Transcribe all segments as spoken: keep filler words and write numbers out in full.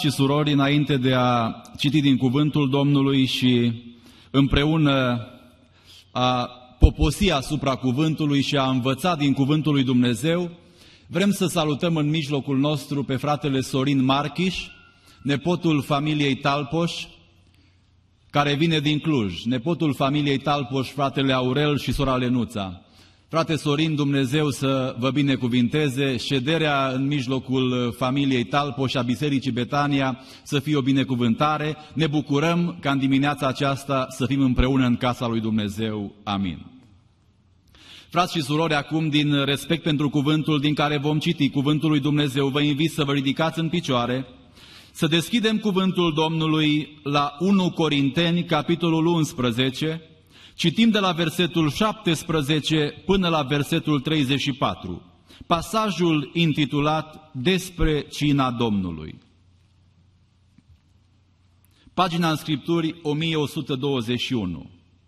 Frați și surori, înainte de a citi din cuvântul Domnului și împreună a poposi asupra cuvântului și a învăța din cuvântul lui Dumnezeu, vrem să salutăm în mijlocul nostru pe fratele Sorin Marchiș, nepotul familiei Talpoș, care vine din Cluj, nepotul familiei Talpoș, fratele Aurel și sora Lenuța. Frate Sorin, Dumnezeu să vă binecuvinteze, șederea în mijlocul familiei Talpoș a Bisericii Betania să fie o binecuvântare. Ne bucurăm ca în dimineața aceasta să fim împreună în casa lui Dumnezeu. Amin. Frați și surori, acum din respect pentru cuvântul din care vom citi cuvântul lui Dumnezeu, vă invit să vă ridicați în picioare, să deschidem cuvântul Domnului la unu Corinteni, capitolul unsprezece, citim de la versetul șaptesprezece până la versetul treizeci și patru, pasajul intitulat Despre cina Domnului. Pagina în Scripturi o mie o sută douăzeci și unu.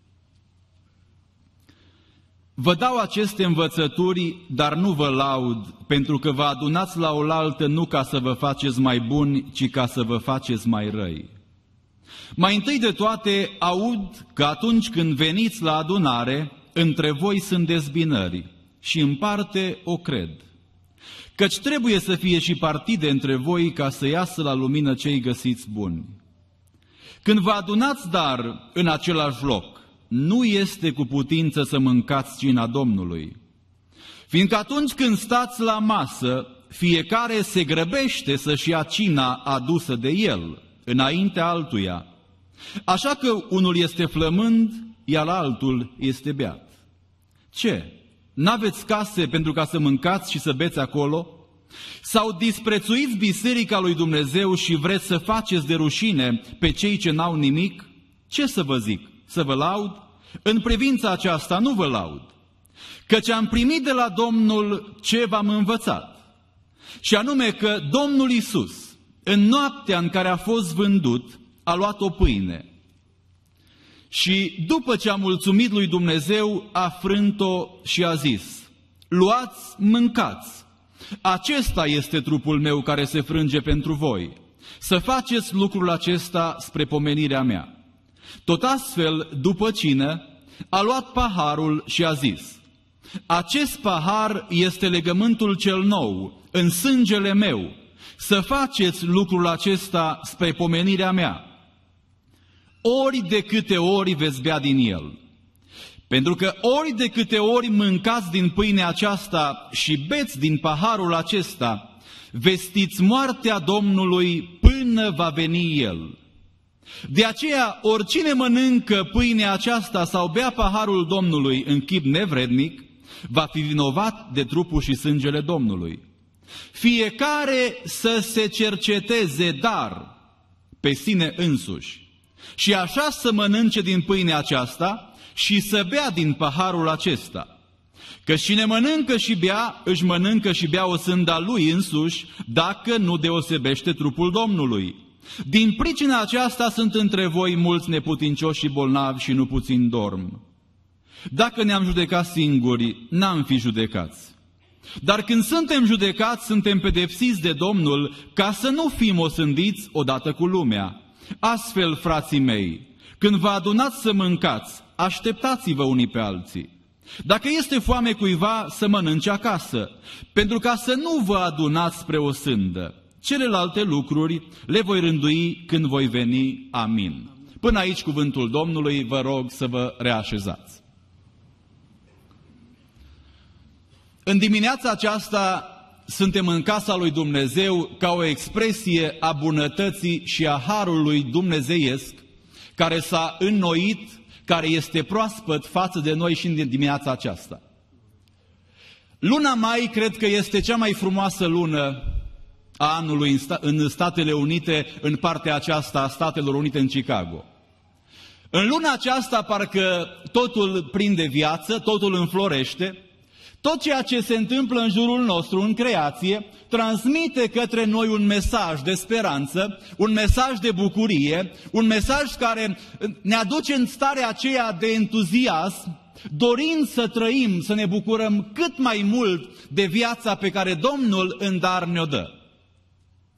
Vă dau aceste învățături, dar nu vă laud, pentru că vă adunați la oaltă nu ca să vă faceți mai buni, ci ca să vă faceți mai răi. Mai întâi de toate, aud că atunci când veniți la adunare, între voi sunt dezbinări și în parte o cred. Căci trebuie să fie și partide între voi ca să iasă la lumină cei găsiți buni. Când vă adunați dar în același loc, nu este cu putință să mâncați cina Domnului. Fiindcă atunci când stați la masă, fiecare se grăbește să-și ia cina adusă de el, înaintea altuia. Așa că unul este flămând, iar altul este beat. Ce? N-aveți case pentru ca să mâncați și să beți acolo? Sau disprețuiți biserica lui Dumnezeu și vreți să faceți de rușine pe cei ce n-au nimic? Ce să vă zic? Să vă laud? În privința aceasta nu vă laud, căci am primit de la Domnul ce v-am învățat, și anume că Domnul Iisus, în noaptea în care a fost vândut, a luat o pâine și după ce a mulțumit lui Dumnezeu, a frânt-o și a zis: luați, mâncați, acesta este trupul meu care se frânge pentru voi, să faceți lucrul acesta spre pomenirea mea. Tot astfel, după cină, a luat paharul și a zis: acest pahar este legământul cel nou, în sângele meu, să faceți lucrul acesta spre pomenirea mea. Ori de câte ori veți bea din el. Pentru că ori de câte ori mâncați din pâinea aceasta și beți din paharul acesta, vestiți moartea Domnului până va veni El. De aceea, oricine mănâncă pâinea aceasta sau bea paharul Domnului în chip nevrednic, va fi vinovat de trupul și sângele Domnului. Fiecare să se cerceteze dar pe sine însuși și așa să mănânce din pâinea aceasta și să bea din paharul acesta. Că cine mănâncă și bea, își mănâncă și bea o sânda lui însuși, dacă nu deosebește trupul Domnului. Din pricina aceasta sunt între voi mulți neputincioși și bolnavi și nu puțin dorm. Dacă ne-am judecat singuri, n-am fi judecați. Dar când suntem judecați, suntem pedepsiți de Domnul, ca să nu fim osândiți odată cu lumea. Astfel, frații mei, când vă adunați să mâncați, așteptați-vă unii pe alții. Dacă este foame cuiva, să mănânce acasă, pentru ca să nu vă adunați spre o sândă. Celelalte lucruri le voi rândui când voi veni. Amin. Până aici cuvântul Domnului, vă rog să vă reașezați. În dimineața aceasta suntem în casa lui Dumnezeu ca o expresie a bunătății și a harului dumnezeiesc care s-a înnoit, care este proaspăt față de noi și în dimineața aceasta. Luna mai cred că este cea mai frumoasă lună a anului în Statele Unite, în partea aceasta a Statelor Unite, în Chicago. În luna aceasta parcă totul prinde viață, totul înflorește, tot ceea ce se întâmplă în jurul nostru, în creație, transmite către noi un mesaj de speranță, un mesaj de bucurie, un mesaj care ne aduce în starea aceea de entuziasm, dorind să trăim, să ne bucurăm cât mai mult de viața pe care Domnul în dar ne-o dă.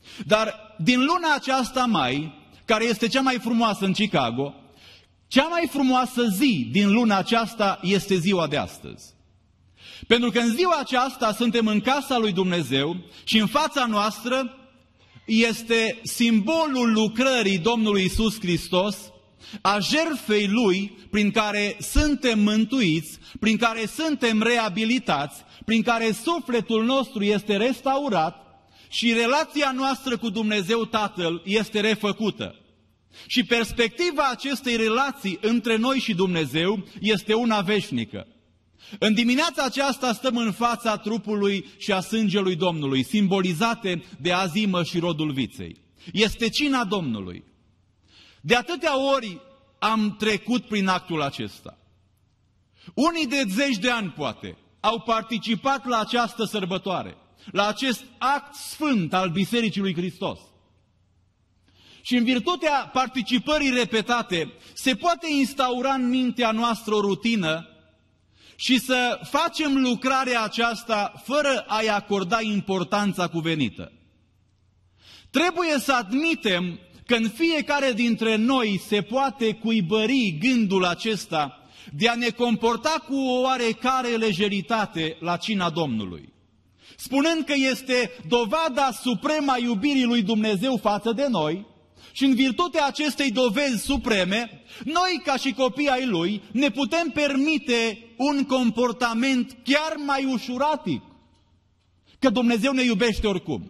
Dar din luna aceasta mai, care este cea mai frumoasă în Chicago, cea mai frumoasă zi din luna aceasta este ziua de astăzi. Pentru că în ziua aceasta suntem în casa lui Dumnezeu și în fața noastră este simbolul lucrării Domnului Iisus Hristos, a jertfei Lui prin care suntem mântuiți, prin care suntem reabilitați, prin care sufletul nostru este restaurat și relația noastră cu Dumnezeu Tatăl este refăcută. Și perspectiva acestei relații între noi și Dumnezeu este una veșnică. În dimineața aceasta stăm în fața trupului și a sângelui Domnului, simbolizate de azimă și rodul viței. Este cina Domnului. De atâtea ori am trecut prin actul acesta. Unii de zeci de ani, poate, au participat la această sărbătoare, la acest act sfânt al Bisericii lui Hristos. Și în virtutea participării repetate, se poate instaura în mintea noastră o rutină și să facem lucrarea aceasta fără a-i acorda importanța cuvenită. Trebuie să admitem că în fiecare dintre noi se poate cuibări gândul acesta de a ne comporta cu o oarecare lejeritate la cina Domnului, spunând că este dovada supremă a iubirii lui Dumnezeu față de noi și în virtutea acestei dovezi supreme, noi ca și copii ai Lui ne putem permite un comportament chiar mai ușuratic, că Dumnezeu ne iubește oricum.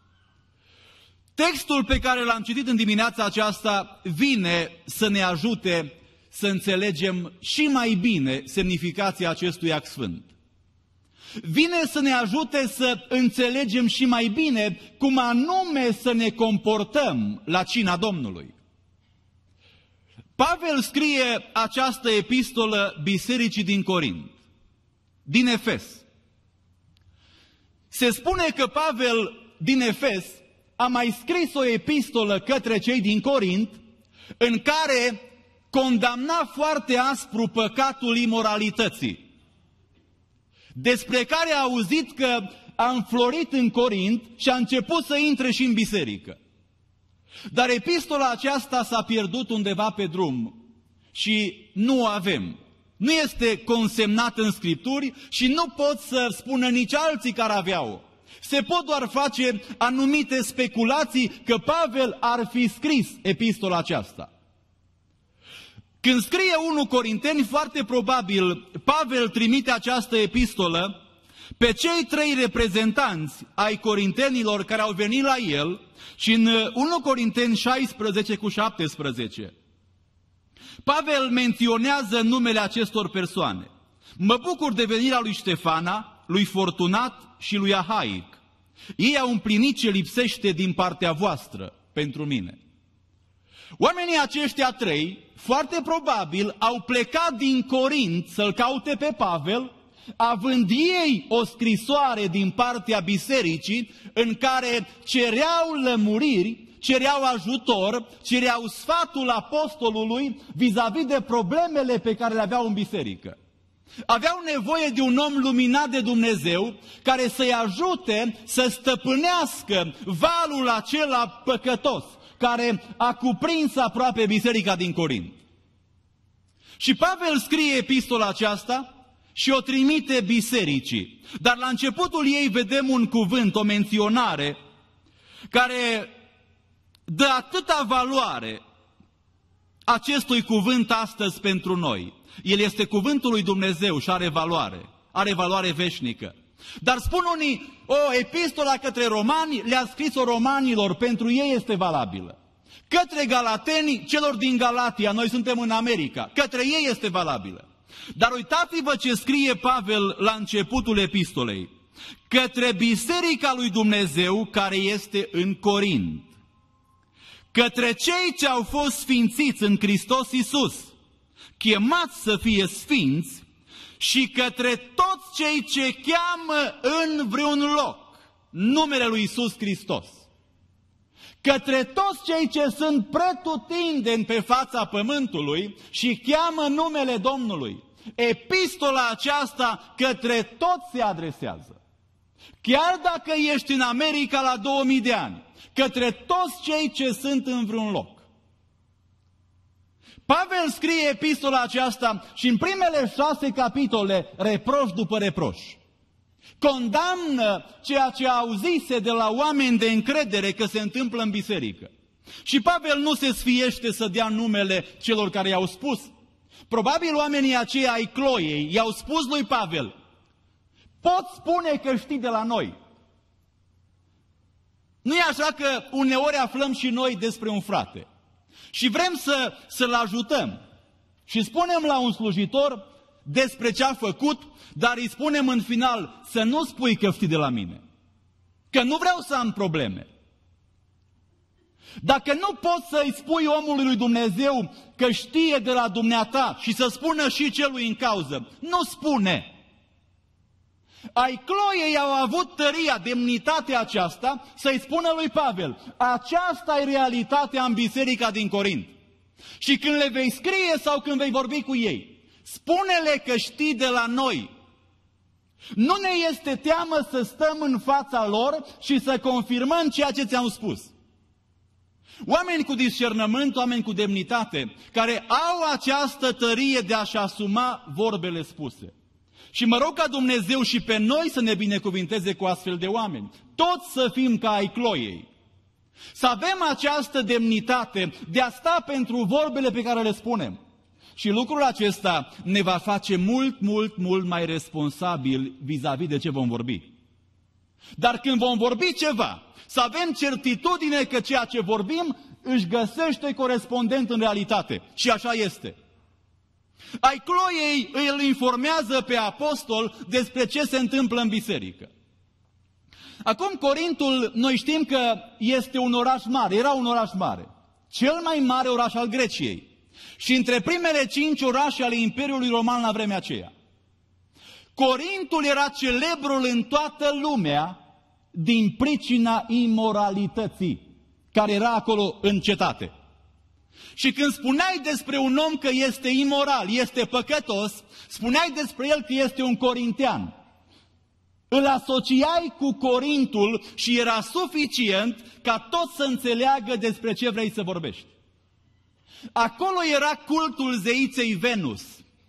Textul pe care l-am citit în dimineața aceasta vine să ne ajute să înțelegem și mai bine semnificația acestui act sfânt. Vine să ne ajute să înțelegem și mai bine cum anume să ne comportăm la cina Domnului. Pavel scrie această epistolă bisericii din Corint, din Efes. Se spune că Pavel din Efes a mai scris o epistolă către cei din Corint în care condamna foarte aspru păcatul imoralității, despre care a auzit că a înflorit în Corint și a început să intre și în biserică. Dar epistola aceasta s-a pierdut undeva pe drum și nu o avem. Nu este consemnată în Scripturi și nu pot să spună nici alții care aveau-o. Se pot doar face anumite speculații că Pavel ar fi scris epistola aceasta. Când scrie întâi Corinteni, foarte probabil Pavel trimite această epistolă pe cei trei reprezentanți ai corintenilor care au venit la el și în întâi Corinteni șaisprezece cu șaptesprezece. Pavel menționează numele acestor persoane. Mă bucur de venirea lui Ștefana, lui Fortunat și lui Ahaic. Ei au împlinit ce lipsește din partea voastră pentru mine. Oamenii aceștia trei, foarte probabil, au plecat din Corint să-l caute pe Pavel, având ei o scrisoare din partea bisericii în care cereau lămuriri, cereau ajutor, cereau sfatul apostolului vis-a-vis de problemele pe care le aveau în biserică. Aveau nevoie de un om luminat de Dumnezeu care să-i ajute să stăpânească valul acela păcătos care a cuprins aproape biserica din Corint. Și Pavel scrie epistola aceasta și o trimite bisericii. Dar la începutul ei vedem un cuvânt, o menționare, care dă atâta valoare acestui cuvânt astăzi pentru noi. El este cuvântul lui Dumnezeu și are valoare, are valoare veșnică. Dar spun unii, o epistola către romani le-a scris-o romanilor, pentru ei este valabilă. Către galateni, celor din Galatia, noi suntem în America, către ei este valabilă. Dar uitați-vă ce scrie Pavel la începutul epistolei. Către biserica lui Dumnezeu care este în Corint. Către cei ce au fost sfințiți în Hristos Iisus, chemați să fie sfinți, și către toți cei ce cheamă în vreun loc numele lui Iisus Hristos. Către toți cei ce sunt pretutindeni pe fața pământului și cheamă numele Domnului. Epistola aceasta către toți se adresează. chiar dacă ești în America la două mii de ani, către toți cei ce sunt în vreun loc. Pavel scrie epistola aceasta și în primele șase capitole, reproș după reproș, condamnă ceea ce auzise de la oameni de încredere că se întâmplă în biserică. Și Pavel nu se sfiește să dea numele celor care i-au spus. Probabil oamenii aceia ai Cloiei i-au spus lui Pavel: poți spune că știi de la noi. Nu e așa că uneori aflăm și noi despre un frate și vrem să, să-l ajutăm și spunem la un slujitor despre ce a făcut, dar îi spunem în final să nu spui că știi de la mine, că nu vreau să am probleme. Dacă nu poți să-i spui omului lui Dumnezeu că știe de la dumneata și să spună și celui în cauză, nu spune. Ai Cloiei au avut tăria, demnitatea aceasta să-i spună lui Pavel: aceasta e realitatea în biserica din Corint. Și când le vei scrie sau când vei vorbi cu ei, spune-le că știi de la noi. Nu ne este teamă să stăm în fața lor și să confirmăm ceea ce ți-am spus. Oameni cu discernământ, oameni cu demnitate, care au această tărie de a-și asuma vorbele spuse. Și mă rog ca Dumnezeu și pe noi să ne binecuvinteze cu astfel de oameni. Toți să fim ca ai Cloiei. Să avem această demnitate de a sta pentru vorbele pe care le spunem. Și lucrul acesta ne va face mult, mult, mult mai responsabili vis-a-vis de ce vom vorbi. Dar când vom vorbi ceva, să avem certitudine că ceea ce vorbim își găsește corespondent în realitate. Și așa este. Ai Cloiei îl informează pe apostol despre ce se întâmplă în biserică. Acum Corintul, noi știm că este un oraș mare, era un oraș mare. Cel mai mare oraș al Greciei. Și între primele cinci orașe ale Imperiului Roman la vremea aceea. Corintul era celebrul în toată lumea din pricina imoralității care era acolo în cetate. Și când spuneai despre un om că este imoral, este păcătos, spuneai despre el că este un corintean. Îl asociai cu Corintul și era suficient ca tot să înțeleagă despre ce vrei să vorbești. Acolo era cultul zeiței Venus.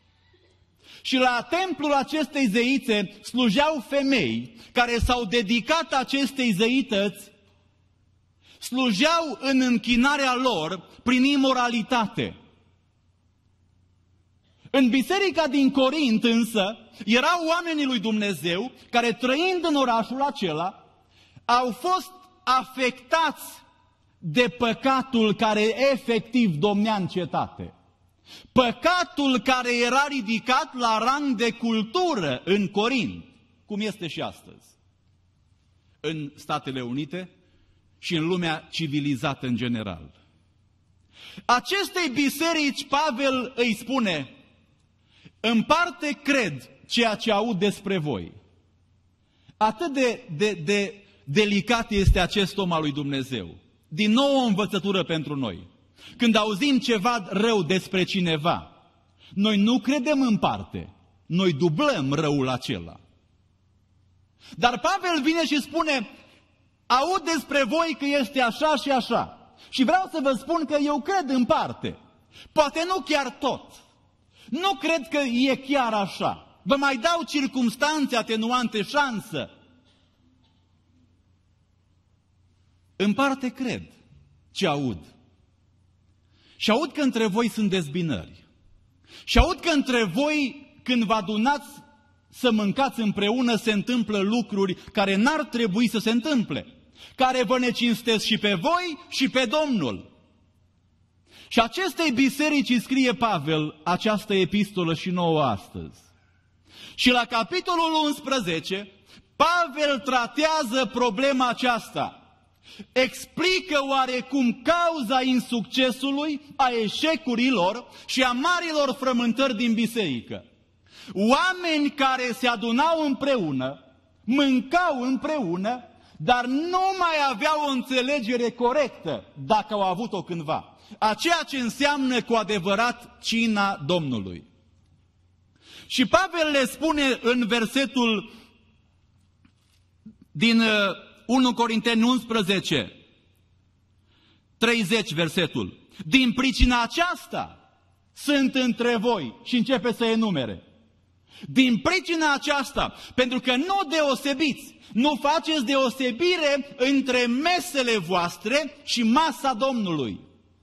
Și la templul acestei zeițe slujeau femei care s-au dedicat acestei zeități, slujeau în închinarea lor prin imoralitate. În biserica din Corint însă erau oamenii lui Dumnezeu care, trăind în orașul acela, au fost afectați de păcatul care efectiv domnea în cetate. Păcatul care era ridicat la rang de cultură în Corint, cum este și astăzi, în Statele Unite și în lumea civilizată în general. Acestei biserici Pavel îi spune: în parte cred ceea ce aud despre voi. Atât de, de, de delicat este acest om al lui Dumnezeu. Din nou o învățătură pentru noi. Când auzim ceva rău despre cineva, noi nu credem în parte, noi dublăm răul acela. Dar Pavel vine și spune: aud despre voi că este așa și așa. Și vreau să vă spun că eu cred în parte. Poate nu chiar tot. Nu cred că e chiar așa. Vă mai dau circumstanțe atenuante, șansă. În parte cred ce aud. Și aud că între voi sunt dezbinări. Și aud că între voi, când vă adunați să mâncați împreună, se întâmplă lucruri care n-ar trebui să se întâmple, care vă necinstesc și pe voi și pe Domnul. Și acestei biserici scrie Pavel această epistolă și nouă astăzi. Și la capitolul unsprezece, Pavel tratează problema aceasta. Explică oarecum cauza insuccesului, a eșecurilor și a marilor frământări din biserică. Oameni care se adunau împreună, mâncau împreună, dar nu mai aveau o înțelegere corectă, dacă au avut-o cândva, a ceea ce înseamnă cu adevărat cina Domnului. Și Pavel le spune în versetul din unu Corinteni unsprezece, treizeci versetul. Din pricina aceasta sunt între voi, și începe să enumere. Din pricina aceasta, pentru că nu deosebiți, nu faceți deosebire între mesele voastre și masa Domnului.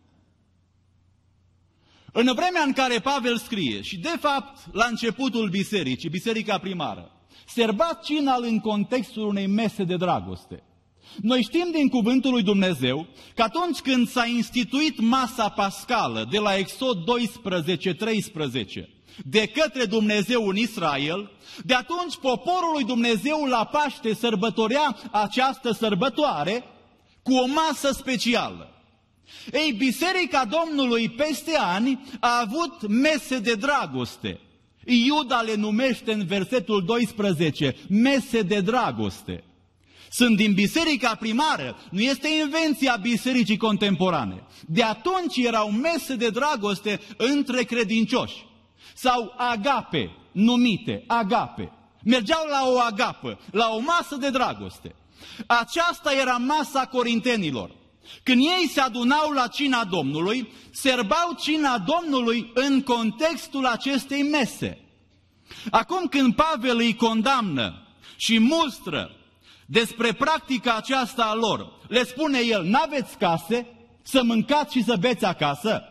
În vremea în care Pavel scrie, și de fapt la începutul bisericii, biserica primară, serba cina în contextul unei mese de dragoste. Noi știm din cuvântul lui Dumnezeu că atunci când s-a instituit masa pascală de la Exod doisprezece treisprezece de către Dumnezeu în Israel, de atunci poporul lui Dumnezeu la Paște sărbătorea această sărbătoare cu o masă specială. Ei, Biserica Domnului peste ani a avut mese de dragoste. Iuda le numește în versetul doisprezece mese de dragoste. Sunt din biserica primară, nu este invenția bisericii contemporane. De atunci erau mese de dragoste între credincioși. Sau agape, numite, agape. Mergeau la o agapă, la o masă de dragoste. Aceasta era masa corintenilor. Când ei se adunau la cina Domnului, serbau cina Domnului în contextul acestei mese. Acum când Pavel îi condamnă și mustră despre practica aceasta a lor, le spune el, n-aveți case, să mâncați și să beți acasă?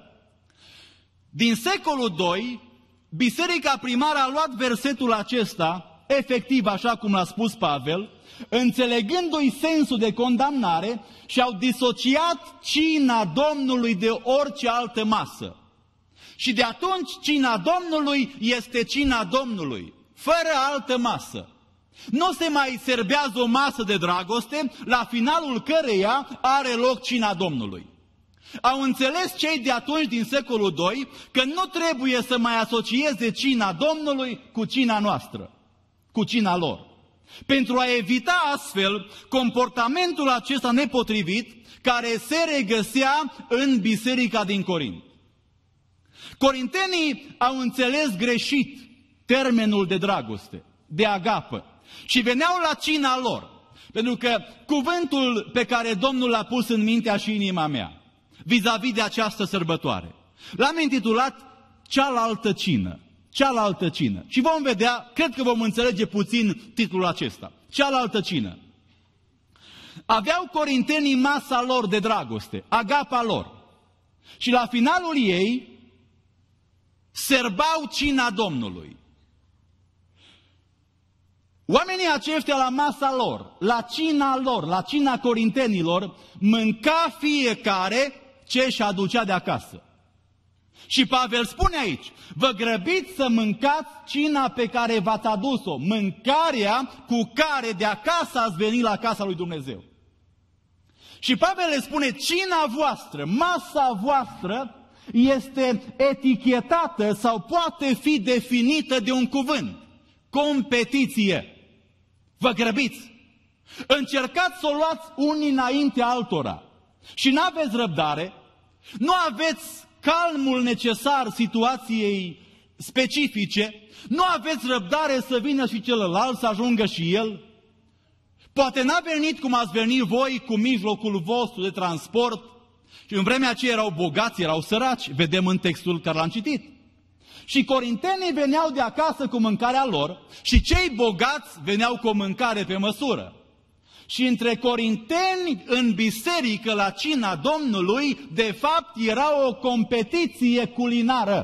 Din secolul doi, biserica primară a luat versetul acesta, efectiv așa cum l-a spus Pavel, înțelegându-i sensul de condamnare, și au disociat cina Domnului de orice altă masă. Și de atunci cina Domnului este cina Domnului, fără altă masă. Nu se mai serbează o masă de dragoste, la finalul căreia are loc cina Domnului. Au înțeles cei de atunci din secolul doi că nu trebuie să mai asocieze cina Domnului cu cina noastră, cu cina lor. Pentru a evita astfel comportamentul acesta nepotrivit care se regăsea în biserica din Corint. Corintenii au înțeles greșit termenul de dragoste, de agapă, și veneau la cina lor, pentru că cuvântul pe care Domnul l-a pus în mintea și inima mea, vis-a-vis de această sărbătoare, l-am intitulat Cealaltă cină. Cealaltă cină. Și vom vedea, cred că vom înțelege puțin titlul acesta. Cealaltă cină. Aveau corintenii masa lor de dragoste, agapa lor. Și la finalul ei serbau cina Domnului. Oamenii aceștia la masa lor, la cina lor, la cina corintenilor, mânca fiecare ce își aducea de acasă. Și Pavel spune aici, vă grăbiți să mâncați cina pe care v-ați adus-o, mâncarea cu care de acasă ați venit la casa lui Dumnezeu. Și Pavel le spune, cina voastră, masa voastră este etichetată sau poate fi definită de un cuvânt, competiție. Vă grăbiți, încercați să o luați unii înainte altora și nu aveți răbdare, nu aveți calmul necesar situației specifice, nu aveți răbdare să vină și celălalt, să ajungă și el. Poate n-a venit cum ați venit voi cu mijlocul vostru de transport și în vremea aceea erau bogați, erau săraci, vedem în textul care l-am citit. Și corintenii veneau de acasă cu mâncarea lor și cei bogați veneau cu o mâncare pe măsură. Și între corinteni în biserică la cina Domnului, de fapt, era o competiție culinară.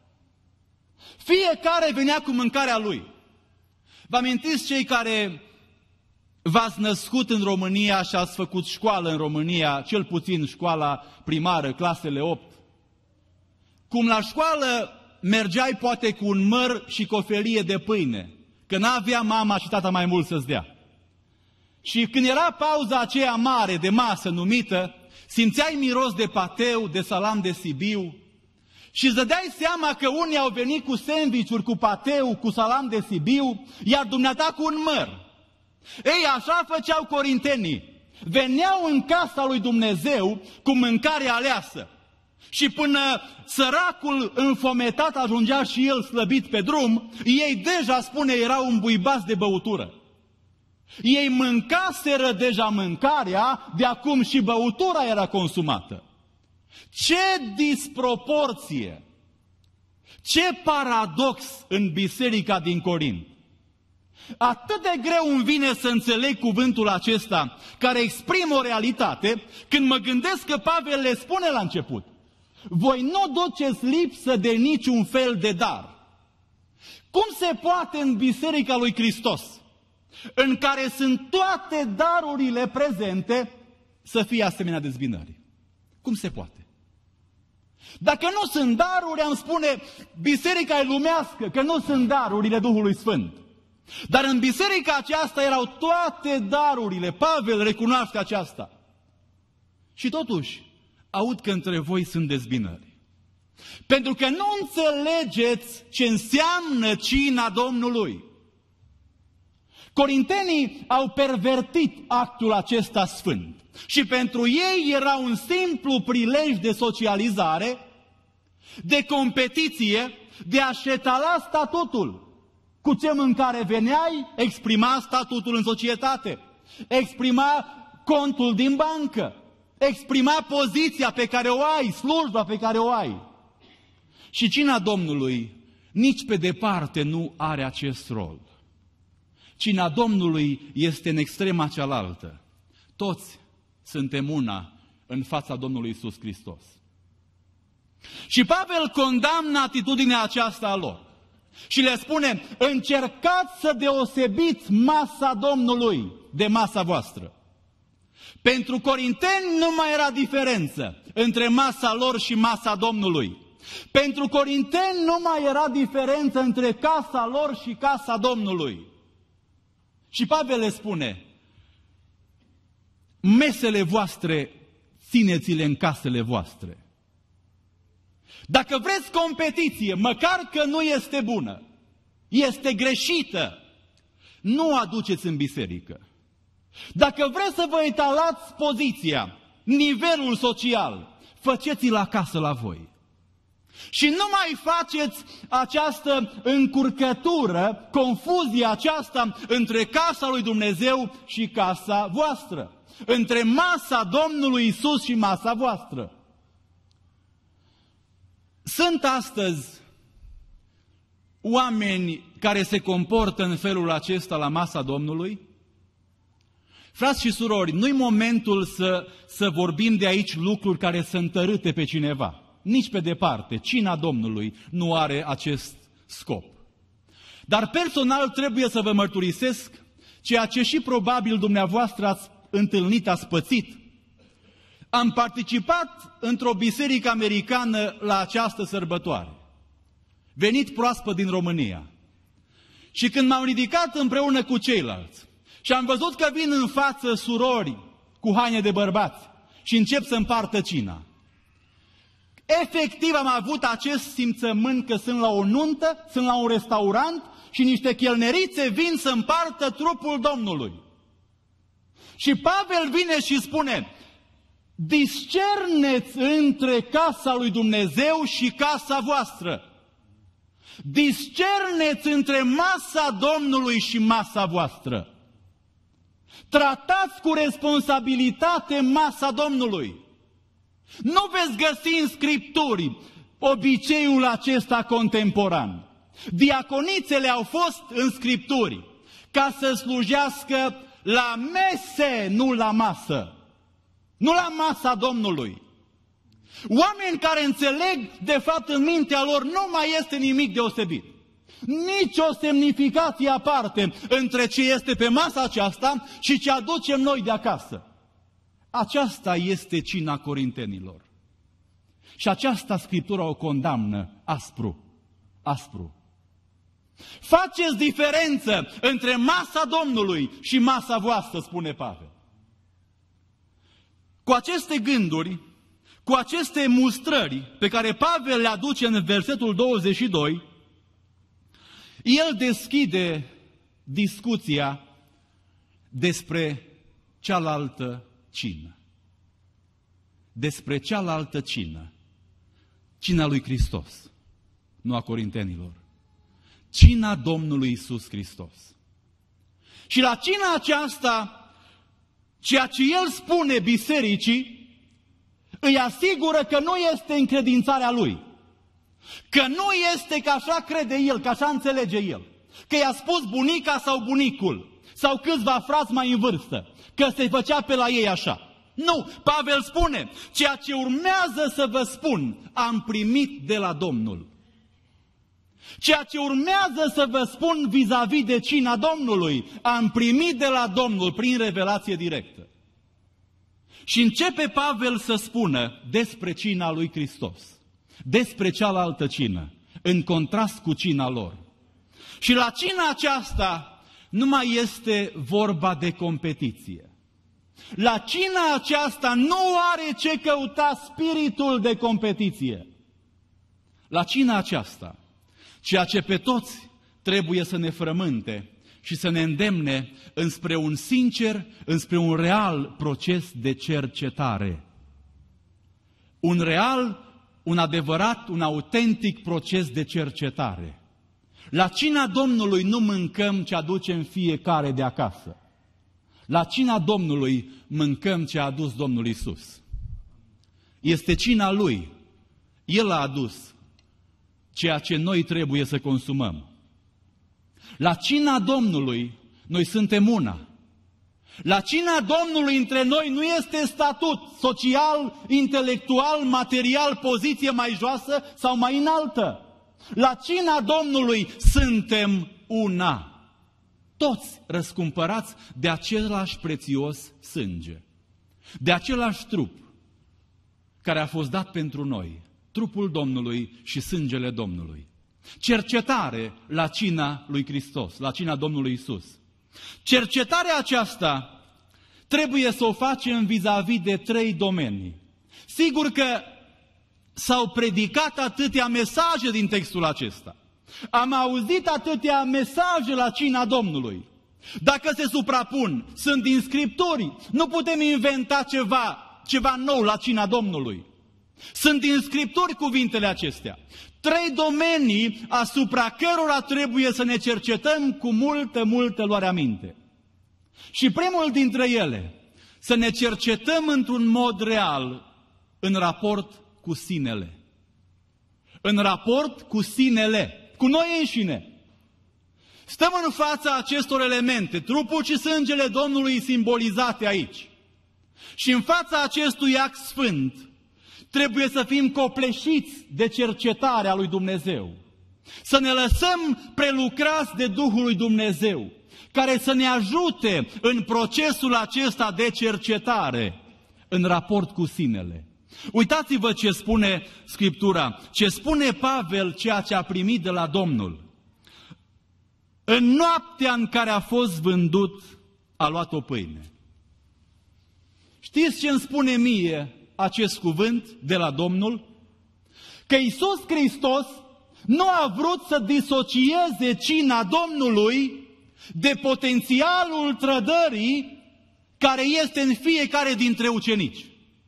Fiecare venea cu mâncarea lui. Vă amintiți cei care v-ați născut în România și ați făcut școală în România, cel puțin școala primară, clasele opt? Cum la școală mergeai poate cu un măr și cu o felie de pâine, că n-avea mama și tata mai mult să-ți dea. Și când era pauza aceea mare de masă numită, simțeai miros de pateu, de salam de Sibiu și îți dădeai seama că unii au venit cu sandvișuri, cu pateu, cu salam de Sibiu, iar dumneata cu un măr. Ei, așa făceau corintenii. Veneau în casa lui Dumnezeu cu mâncare aleasă. Și până săracul înfometat ajungea și el slăbit pe drum, ei deja, spune, erau îmbuibați de băutură. Ei mâncaseră deja mâncarea, de acum și băutura era consumată. Ce disproporție! Ce paradox în biserica din Corint! Atât de greu îmi vine să înțeleg cuvântul acesta, care exprimă o realitate, când mă gândesc că Pavel le spune la început: voi nu duceți lipsă de niciun fel de dar. Cum se poate în biserica lui Hristos, în care sunt toate darurile prezente, să fie asemenea dezbinări? Cum se poate? Dacă nu sunt daruri, am spune, biserica e lumească, că nu sunt darurile Duhului Sfânt. Dar în biserica aceasta erau toate darurile. Pavel recunoaște aceasta. Și totuși, aud că între voi sunt dezbinări. Pentru că nu înțelegeți ce înseamnă cina Domnului. Corintenii au pervertit actul acesta sfânt. Și pentru ei era un simplu prilej de socializare, de competiție, de a-și etala statutul. Cu ce mâncare veneai, exprima statutul în societate, exprima contul din bancă, exprima poziția pe care o ai, slujba pe care o ai. Și cina Domnului nici pe departe nu are acest rol. Cina Domnului este în extrema cealaltă. Toți suntem una în fața Domnului Iisus Hristos. Și Pavel condamnă atitudinea aceasta a lor. Și le spune: încercați să deosebiți masa Domnului de masa voastră. Pentru corinteni nu mai era diferență între masa lor și masa Domnului. Pentru corinteni nu mai era diferență între casa lor și casa Domnului. Și Pavel le spune: mesele voastre țineți-le în casele voastre. Dacă vreți competiție, măcar că nu este bună, este greșită, nu o aduceți în biserică. Dacă vreți să vă etalați poziția, nivelul social, faceți-l acasă la voi. Și nu mai faceți această încurcătură, confuzia aceasta între casa lui Dumnezeu și casa voastră, între masa Domnului Iisus și masa voastră. Sunt astăzi oameni care se comportă în felul acesta la masa Domnului? Frați și surori, nu-i momentul să, să vorbim de aici lucruri care să întărâte pe cineva. Nici pe departe. Cina Domnului nu are acest scop. Dar personal trebuie să vă mărturisesc ceea ce și probabil dumneavoastră ați întâlnit, ați pățit. Am participat într-o biserică americană la această sărbătoare, venit proaspăt din România. Și când m-am ridicat împreună cu ceilalți și am văzut că vin în față surori cu haine de bărbați și încep să împartă cina, efectiv am avut acest simțământ că sunt la o nuntă, sunt la un restaurant și niște chelnerițe vin să împartă trupul Domnului. Și Pavel vine și spune: discerneți între casa lui Dumnezeu și casa voastră. Discerneți între masa Domnului și masa voastră. Tratați cu responsabilitate masa Domnului. Nu veți găsi în Scripturi obiceiul acesta contemporan. Diaconițele au fost în Scripturi ca să slujească la mese, nu la masă. Nu la masa Domnului. Oameni care înțeleg, de fapt, în mintea lor nu mai este nimic deosebit. Nici o semnificație aparte între ce este pe masa aceasta și ce aducem noi de acasă. Aceasta este cina corintenilor. Și aceasta Scriptura o condamnă aspru, aspru. Faceți diferență între masa Domnului și masa voastră, spune Pavel. Cu aceste gânduri, cu aceste mustrări pe care Pavel le aduce în versetul douăzeci și doi, el deschide discuția despre cealaltă cină. Despre cealaltă cină. Cina lui Hristos, nu a corintenilor. Cina Domnului Iisus Hristos. Și la cina aceasta, ceea ce el spune bisericii, îi asigură că nu este încredințarea lui. Că nu este că așa crede el, că așa înțelege el. Că i-a spus bunica sau bunicul, sau câțiva frați mai în vârstă, că se făcea pe la ei așa. Nu, Pavel spune, ceea ce urmează să vă spun, am primit de la Domnul. Ceea ce urmează să vă spun vis-a-vis de cina Domnului, am primit de la Domnul prin revelație directă. Și începe Pavel să spună despre cina lui Hristos, despre cealaltă cină, în contrast cu cina lor. Și la cina aceasta nu mai este vorba de competiție. La cina aceasta nu are ce căuta spiritul de competiție. La cina aceasta, ceea ce pe toți trebuie să ne frământe și să ne îndemne înspre un sincer, înspre un real proces de cercetare. Un real, un adevărat, un autentic proces de cercetare. La cina Domnului nu mâncăm ce aducem fiecare de acasă. La cina Domnului mâncăm ce a adus Domnul Iisus. Este cina Lui. El a adus ceea ce noi trebuie să consumăm. La cina Domnului noi suntem una. La cina Domnului între noi nu este statut social, intelectual, material, poziție mai joasă sau mai înaltă. La cina Domnului suntem una. Toți răscumpărați de același prețios sânge, de același trup care a fost dat pentru noi, trupul Domnului și sângele Domnului. Cercetare la cina lui Hristos, la cina Domnului Iisus. Cercetarea aceasta trebuie să o facem vis-a-vis de trei domenii. Sigur că s-au predicat atâtea mesaje din textul acesta. Am auzit atâtea mesaje la cina Domnului. Dacă se suprapun, sunt din Scripturi, nu putem inventa ceva, ceva nou la cina Domnului. Sunt din Scripturi cuvintele acestea. Trei domenii asupra cărora trebuie să ne cercetăm cu multă, multă luare aminte. Și primul dintre ele, să ne cercetăm într-un mod real în raport cu sinele. În raport cu sinele, cu noi înșine. Stăm în fața acestor elemente, trupul și sângele Domnului simbolizate aici. Și în fața acestui act sfânt, trebuie să fim copleșiți de cercetarea lui Dumnezeu. Să ne lăsăm prelucrați de Duhul lui Dumnezeu, care să ne ajute în procesul acesta de cercetare, în raport cu sinele. Uitați-vă ce spune Scriptura, ce spune Pavel, ceea ce a primit de la Domnul. În noaptea în care a fost vândut, a luat o pâine. Știți ce îmi spune mie acest cuvânt de la Domnul? Că Iisus Hristos nu a vrut să disocieze cina Domnului de potențialul trădării care este în fiecare dintre ucenici.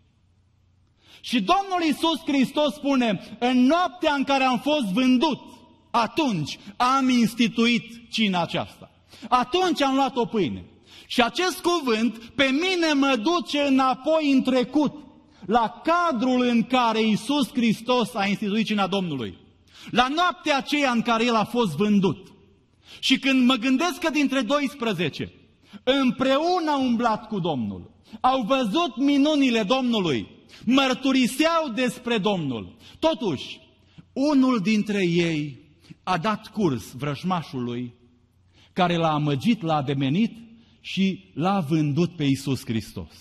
Și Domnul Iisus Hristos spune, în noaptea în care am fost vândut, atunci am instituit cina aceasta. Atunci am luat o pâine. Și acest cuvânt pe mine mă duce înapoi în trecut, la cadrul în care Iisus Hristos a instituit cina Domnului. La noaptea aceea în care El a fost vândut. Și când mă gândesc că dintre doisprezece împreună au umblat cu Domnul, au văzut minunile Domnului, mărturiseau despre Domnul. Totuși, unul dintre ei a dat curs vrăjmașului care l-a amăgit, l-a ademenit și l-a vândut pe Iisus Hristos.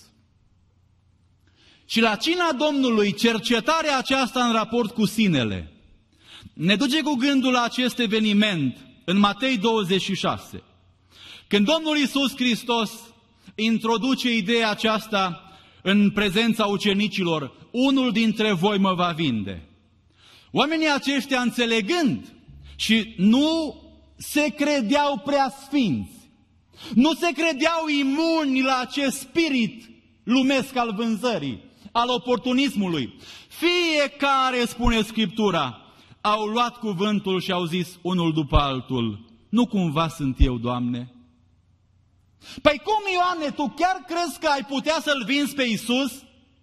Și la cina Domnului, cercetarea aceasta în raport cu sinele ne duce cu gândul la acest eveniment în Matei douăzeci și șase. Când Domnul Iisus Hristos introduce ideea aceasta în prezența ucenicilor, unul dintre voi mă va vinde. Oamenii aceștia, înțelegând și nu se credeau prea sfinți, nu se credeau imuni la acest spirit lumesc al vânzării, al oportunismului. Fiecare, spune Scriptura, au luat cuvântul și au zis unul după altul, nu cumva sunt eu, Doamne? Păi cum, Ioane, tu chiar crezi că ai putea să-L vinzi pe Iisus?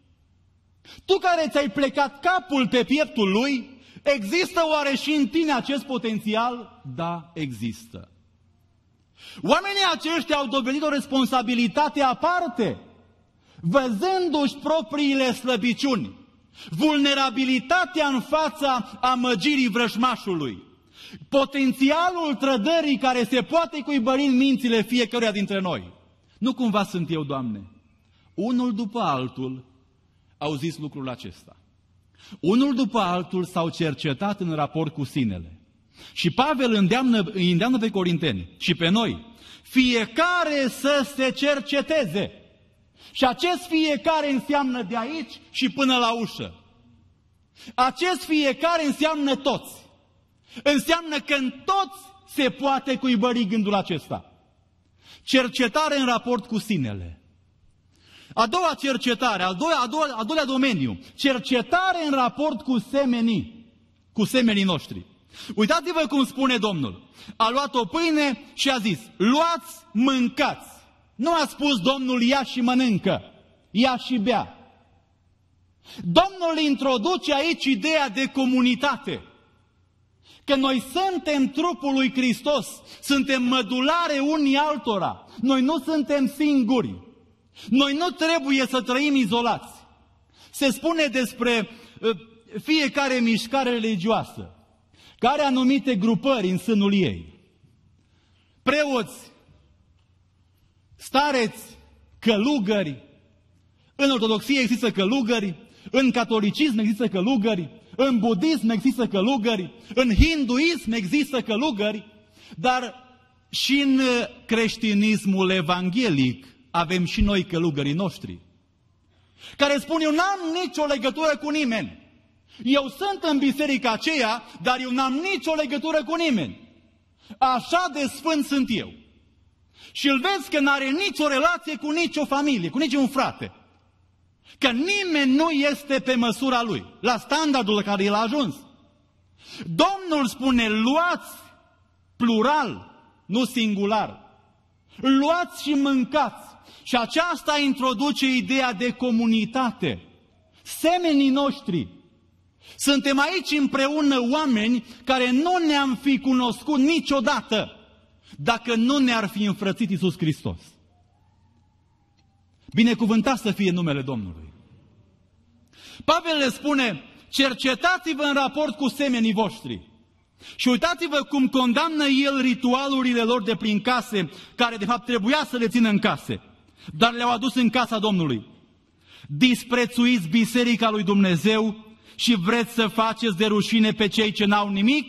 Tu care ți-ai plecat capul pe pieptul Lui, există oare și în tine acest potențial? Da, există. Oamenii aceștia au dovedit o responsabilitate aparte, văzându-și propriile slăbiciuni, vulnerabilitatea în fața amăgirii vrăjmașului, potențialul trădării care se poate cuibări în mințile fiecăruia dintre noi. Nu cumva sunt eu, Doamne? Unul după altul au zis lucrul acesta. Unul după altul s-au cercetat în raport cu sinele. Și Pavel îndeamnă, îi îndeamnă pe corinteni și pe noi, fiecare să se cerceteze. Și acest fiecare înseamnă de aici și până la ușă. Acest fiecare înseamnă toți. Înseamnă că în toți se poate cuibări gândul acesta. Cercetare în raport cu sinele. A doua cercetare, al doilea, a doua, a doilea domeniu, cercetare în raport cu semenii, cu semenii noștri. Uitați-vă cum spune Domnul. A luat o pâine și a zis, luați, mâncați. Nu a spus Domnul, ia și mănâncă, ia și bea. Domnul introduce aici ideea de comunitate. Că noi suntem trupul lui Hristos, suntem mădulare unii altora. Noi nu suntem singuri. Noi nu trebuie să trăim izolați. Se spune despre uh, fiecare mișcare religioasă, că are anumite grupări în sânul ei. Preoți, stareți, călugări. În ortodoxie există călugări, în catolicism există călugări, în budism există călugări, în hinduism există călugări, dar și în creștinismul evanghelic avem și noi călugării noștri, care spun, eu n-am nicio legătură cu nimeni. Eu sunt în biserica aceea, dar eu n-am nicio legătură cu nimeni. Așa de sfânt sunt eu. Și îl vezi că n-are nicio relație cu nicio familie, cu niciun frate. Că nimeni nu este pe măsura lui, la standardul la care el a ajuns. Domnul spune, luați, plural, nu singular. Luați și mâncați. Și aceasta introduce ideea de comunitate. Semenii noștri. Suntem aici împreună oameni care nu ne-am fi cunoscut niciodată dacă nu ne-ar fi înfrățit Iisus Hristos. Binecuvântat să fie numele Domnului. Pavel le spune, cercetați-vă în raport cu semenii voștri. Și uitați-vă cum condamnă el ritualurile lor de prin case, care de fapt trebuia să le țină în case, dar le-au adus în casa Domnului. Disprețuiți biserica lui Dumnezeu și vreți să faceți de rușine pe cei ce n-au nimic?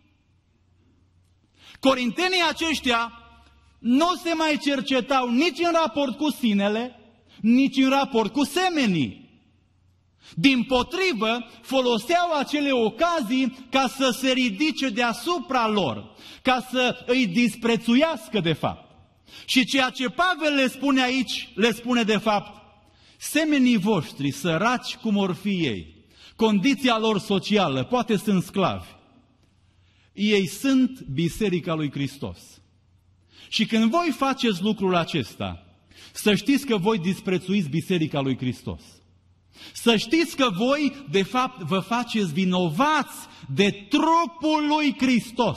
Corintenii aceștia nu se mai cercetau nici în raport cu sinele, nici în raport cu semenii. Dimpotrivă, foloseau acele ocazii ca să se ridice deasupra lor, ca să îi disprețuiască de fapt. Și ceea ce Pavel le spune aici, le spune de fapt, semenii voștri, săraci cum or fi ei, condiția lor socială, poate sunt sclavi, ei sunt biserica lui Hristos. Și când voi faceți lucrul acesta, să știți că voi disprețuiți biserica lui Hristos. Să știți că voi, de fapt, vă faceți vinovați de trupul lui Hristos.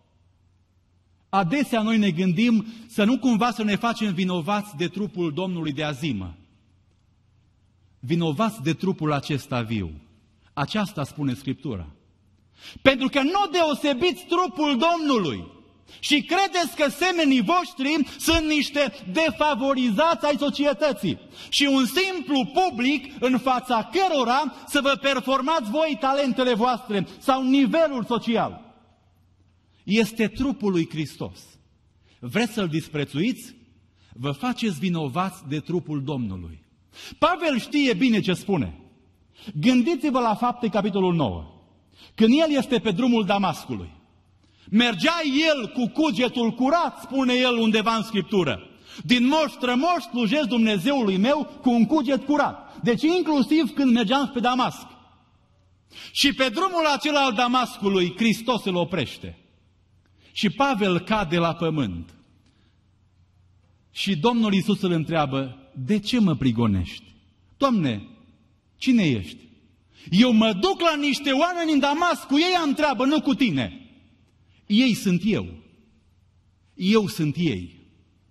Adesea noi ne gândim să nu cumva să ne facem vinovați de trupul Domnului de azimă. Vinovați de trupul acesta viu. Aceasta spune Scriptura. Pentru că nu deosebiți trupul Domnului și credeți că semenii voștri sunt niște defavorizați ai societății și un simplu public în fața cărora să vă performați voi talentele voastre sau nivelul social. Este trupul lui Hristos. Vreți să-l disprețuiți? Vă faceți vinovați de trupul Domnului. Pavel știe bine ce spune. Gândiți-vă la Fapte, capitolul nouă. Când el este pe drumul Damascului, mergea el cu cugetul curat, spune el undeva în Scriptură. Din moș strămoș slujesc Dumnezeului meu cu un cuget curat. Deci inclusiv când mergeam pe Damasc. Și pe drumul acela al Damascului, Hristos îl oprește. Și Pavel cade la pământ. Și Domnul Iisus îl întreabă, de ce mă prigonești? Doamne, cine ești? Eu mă duc la niște oameni în Damasc, cu ei am treabă, nu cu tine. Ei sunt eu. Eu sunt ei.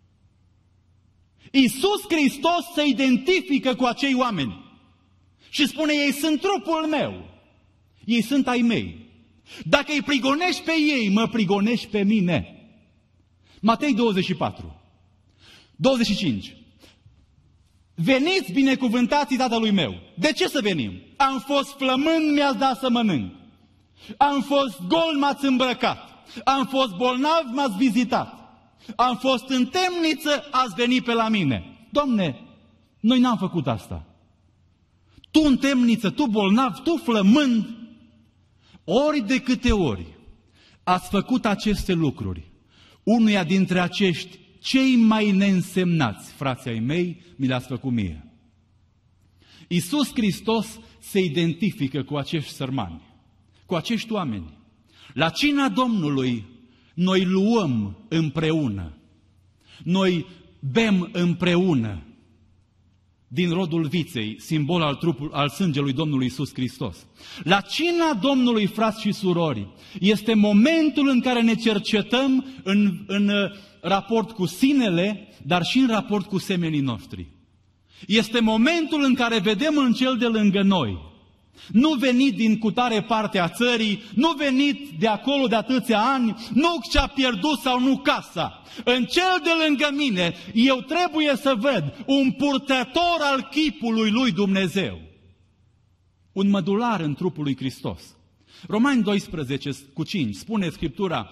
Iisus Hristos se identifică cu acei oameni și spune, ei sunt trupul meu, ei sunt ai mei. Dacă îi prigonești pe ei, mă prigonești pe mine. Matei douăzeci și patru, douăzeci și cinci. Veniți binecuvântații Tatălui meu. De ce să venim? Am fost flămând, mi-ați dat să mănânc. Am fost gol, m-ați îmbrăcat. Am fost bolnav, m-ați vizitat. Am fost în temniță, ați venit pe la mine. Doamne, noi n-am făcut asta. Tu în temniță, tu bolnav, tu flămând. Ori de câte ori ați făcut aceste lucruri, unuia dintre acești cei mai neînsemnați, frații ai mei, mi le-ați făcut mie. Iisus Hristos se identifică cu acești sărmani, cu acești oameni. La cina Domnului noi luăm împreună, noi bem împreună din rodul viței, simbol al, trupul, al sângelui Domnului Iisus Hristos. La cina Domnului, frați și surori, este momentul în care ne cercetăm în, în raport cu sinele, dar și în raport cu semenii noștri. Este momentul în care vedem în cel de lângă noi, nu venit din cutare parte a țării, nu venit de acolo de atâția ani, nu ce-a pierdut sau nu casa. În cel de lângă mine, eu trebuie să văd un purtător al chipului lui Dumnezeu. Un mădular în trupul lui Hristos. Romani doisprezece cu cinci spune Scriptura,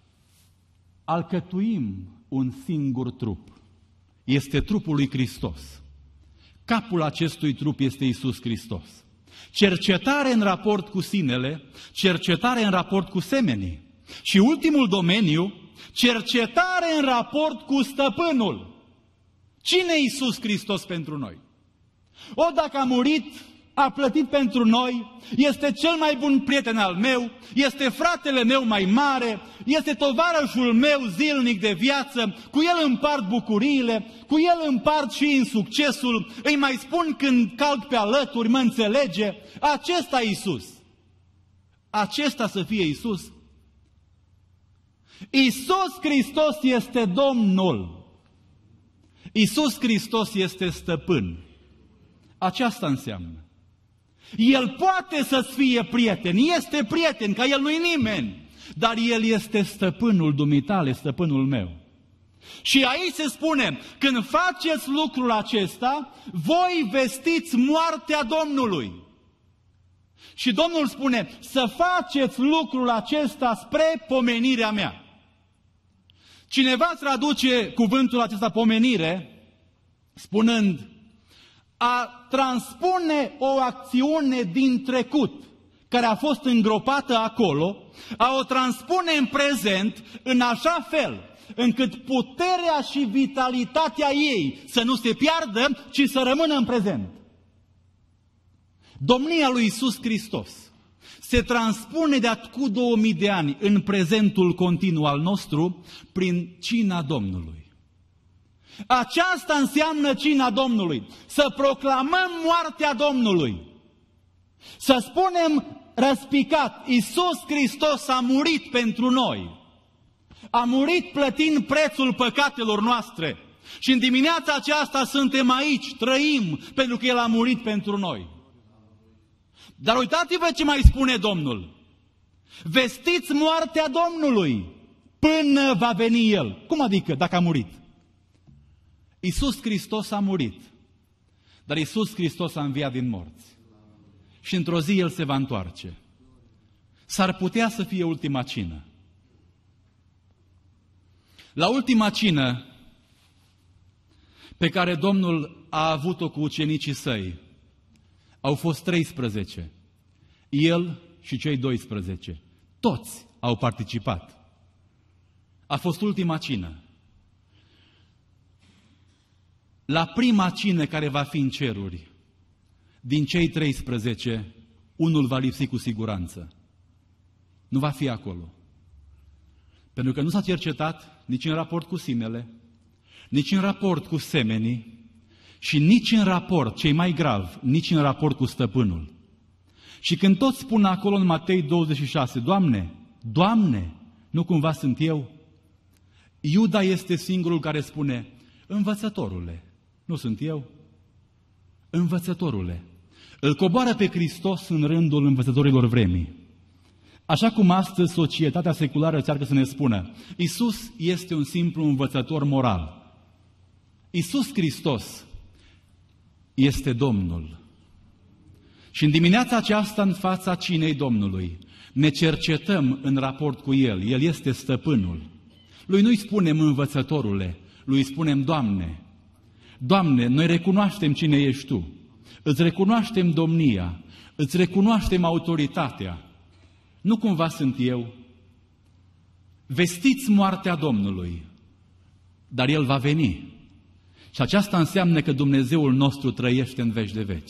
alcătuim un singur trup. Este trupul lui Hristos. Capul acestui trup este Iisus Hristos. Cercetare în raport cu sinele, cercetare în raport cu semenii. Și ultimul domeniu, cercetare în raport cu stăpânul. Cine e Iisus Hristos pentru noi? O, dacă a murit, a plătit pentru noi, este cel mai bun prieten al meu, este fratele meu mai mare, este tovarășul meu zilnic de viață, cu el împart bucuriile, cu el împart și în succesul, îi mai spun când calc pe alături, mă înțelege, acesta e Iisus. Acesta să fie Iisus. Iisus Hristos este Domnul. Iisus Hristos este stăpân. Aceasta înseamnă. El poate să-ți fie prieten, este prieten, ca el nu-i nimeni, dar el este stăpânul dumitale, stăpânul meu. Și aici se spune, când faceți lucrul acesta, voi vestiți moartea Domnului. Și Domnul spune, să faceți lucrul acesta spre pomenirea mea. Cineva traduce cuvântul acesta pomenire, spunând, a transpune o acțiune din trecut, care a fost îngropată acolo, a o transpune în prezent, în așa fel, încât puterea și vitalitatea ei să nu se piardă, ci să rămână în prezent. Domnia lui Iisus Hristos se transpune de acum două mii de ani în prezentul continuu al nostru prin cina Domnului. Aceasta înseamnă cina Domnului, să proclamăm moartea Domnului, să spunem răspicat, Iisus Hristos a murit pentru noi, a murit plătind prețul păcatelor noastre și în dimineața aceasta suntem aici, trăim, pentru că El a murit pentru noi. Dar uitați-vă ce mai spune Domnul, vestiți moartea Domnului până va veni El. Cum adică dacă a murit? Iisus Hristos a murit, dar Iisus Hristos a înviat din morți. Și într-o zi El se va întoarce. S-ar putea să fie ultima cină. La ultima cină pe care Domnul a avut-o cu ucenicii săi, au fost treisprezece. El și cei doisprezece. Toți au participat. A fost ultima cină. La prima cină care va fi în ceruri, din cei treisprezece, unul va lipsi cu siguranță. Nu va fi acolo. Pentru că nu s-a cercetat nici în raport cu sinele, nici în raport cu semenii și nici în raport, cei mai grav, nici în raport cu stăpânul. Și când toți spun acolo în Matei douăzeci și șase, Doamne, Doamne, nu cumva sunt eu? Iuda este singurul care spune, învățătorule, nu sunt eu? Învățătorule, îl coboară pe Hristos în rândul învățătorilor vremii. Așa cum astăzi societatea seculară încearcă să ne spună, Iisus este un simplu învățător moral. Iisus Hristos este Domnul. Și în dimineața aceasta, în fața cinei Domnului, ne cercetăm în raport cu El. El este stăpânul. Lui nu-i spunem învățătorule, lui îi spunem Doamne. Doamne, noi recunoaștem cine ești Tu. Îți recunoaștem domnia, îți recunoaștem autoritatea. Nu cumva sunt eu? Vestiți moartea Domnului, dar El va veni. Și aceasta înseamnă că Dumnezeul nostru trăiește în veci de veci.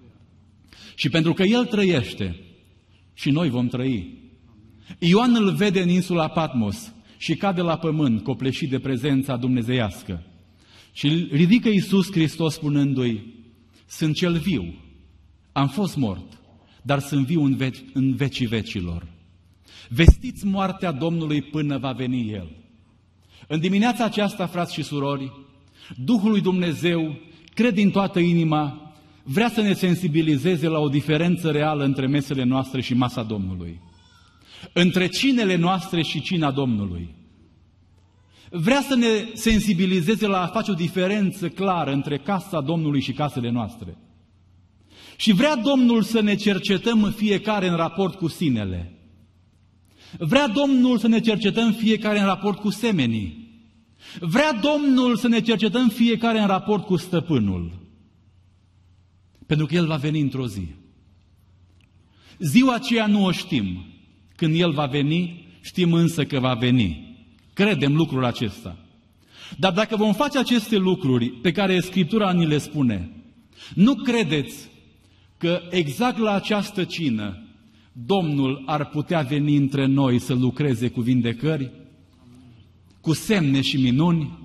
Și pentru că El trăiește, și noi vom trăi. Ioan îl vede în insula Patmos și cade la pământ, copleșit de prezența dumnezeiască. Și ridică Iisus Hristos spunându-i, sunt cel viu, am fost mort, dar sunt viu în, veci, în vecii vecilor. Vestiți moartea Domnului până va veni El. În dimineața aceasta, frați și surori, Duhul lui Dumnezeu, cred din toată inima, vrea să ne sensibilizeze la o diferență reală între mesele noastre și masa Domnului. Între cinele noastre și cina Domnului. Vrea să ne sensibilizeze la a face o diferență clară între casa Domnului și casele noastre. Și vrea Domnul să ne cercetăm fiecare în raport cu sinele. Vrea Domnul să ne cercetăm fiecare în raport cu semenii. Vrea Domnul să ne cercetăm fiecare în raport cu stăpânul. Pentru că El va veni într-o zi. Ziua aceea nu o știm. Când El va veni, știm însă că va veni. Credem lucrul acesta. Dar dacă vom face aceste lucruri pe care Scriptura ni le spune, nu credeți că exact la această cină Domnul ar putea veni între noi să lucreze cu vindecări, cu semne și minuni,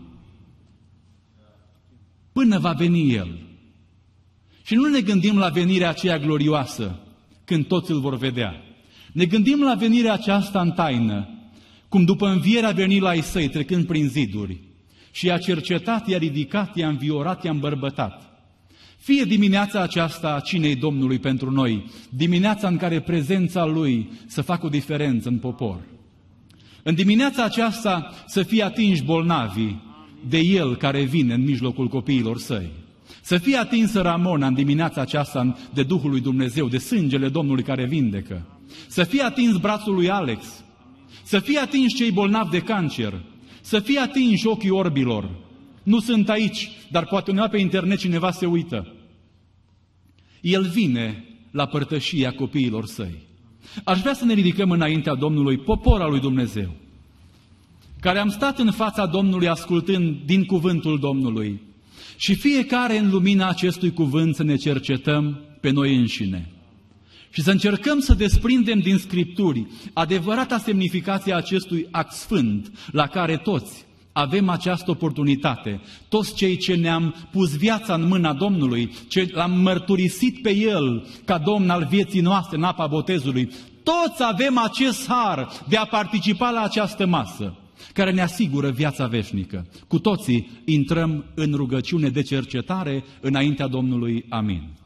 până va veni El. Și nu ne gândim la venirea aceea glorioasă, când toți îl vor vedea. Ne gândim la venirea aceasta în taină, cum după învierea a venit la ei săi, trecând prin ziduri, și i-a cercetat, i-a ridicat, i-a înviorat, i-a îmbărbătat. Fie dimineața aceasta a cinei Domnului pentru noi, dimineața în care prezența Lui să facă o diferență în popor. În dimineața aceasta să fie atinși bolnavii de El care vine în mijlocul copiilor săi. Să fie atinsă Ramona în dimineața aceasta de Duhul lui Dumnezeu, de sângele Domnului care vindecă. Să fie atins brațul lui Alex. Să fie atinși cei bolnavi de cancer. Să fie atinși ochii orbilor. Nu sunt aici, dar poate undeva pe internet cineva se uită. El vine la părtășia copiilor săi. Aș vrea să ne ridicăm înaintea Domnului, popor al lui Dumnezeu, care am stat în fața Domnului ascultând din cuvântul Domnului și fiecare în lumina acestui cuvânt să ne cercetăm pe noi înșine și să încercăm să desprindem din Scripturi adevărata semnificație a acestui act sfânt la care toți avem această oportunitate. Toți cei ce ne-am pus viața în mâna Domnului, ce l-am mărturisit pe El ca Domn al vieții noastre în apa botezului, toți avem acest har de a participa la această masă care ne asigură viața veșnică. Cu toții intrăm în rugăciune de cercetare înaintea Domnului. Amin.